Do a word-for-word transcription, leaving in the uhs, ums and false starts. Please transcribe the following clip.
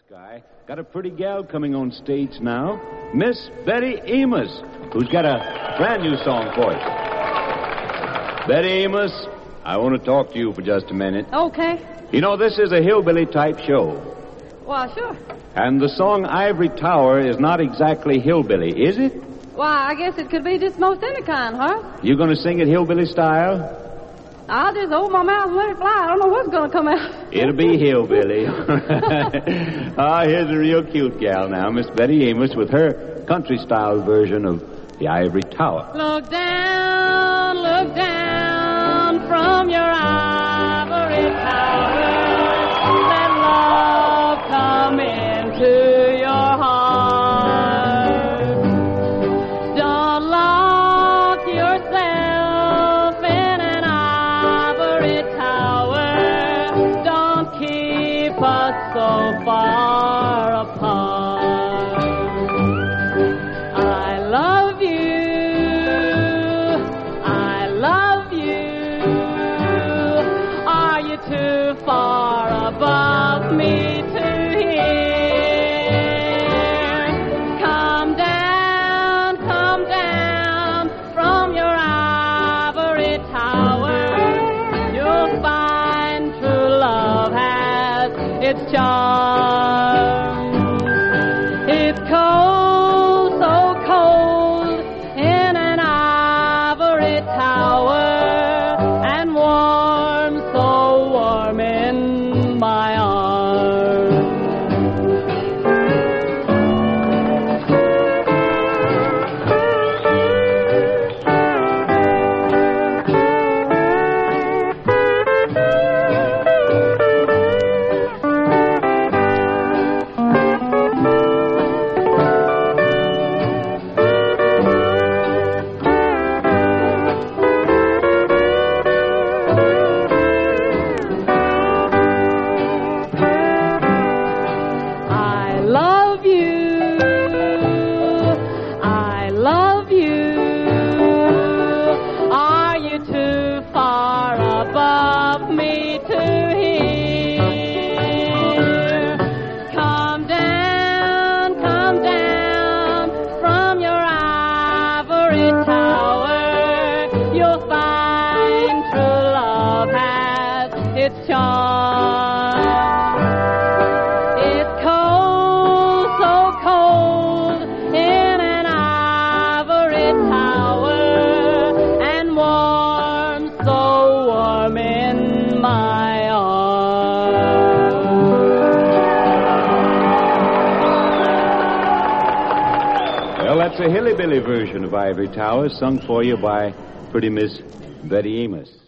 Guy got a pretty gal coming on stage now, Miss Betty Amos, who's got a brand new song for you. Betty Amos, I want to talk to you for just a minute. Okay. You know, this is a hillbilly type show. Well, sure. And the song Ivory Tower is not exactly hillbilly, is it? Why, I guess it could be just most any kind, huh? You going to sing it hillbilly style? I'll just open my mouth and let it fly. I don't know what's going to come out. It'll be hillbilly. Ah, here's a real cute gal now, Miss Betty Amos, with her country-style version of the Ivory Tower. Look down, look down from your ivory tower. Let love come into your heart. Don't lock yourself in an ivory tower. Don't keep us so far apart. I love you, I love you. Are you too far above me to hear? Come down, come down from your ivory tower. You'll find true love has its charm. It's cold, so cold in an ivory tower, and warm, so warm in my arms. I love you, I love you. Are you too far above me to hear? Come down, come down from your ivory tower. You'll find true love has its charm. It's cold, so cold in an ivory tower, and warm, so warm in my arms. Well, that's a hilly-billy version of Ivory Tower, sung for you by pretty Miss Betty Amos.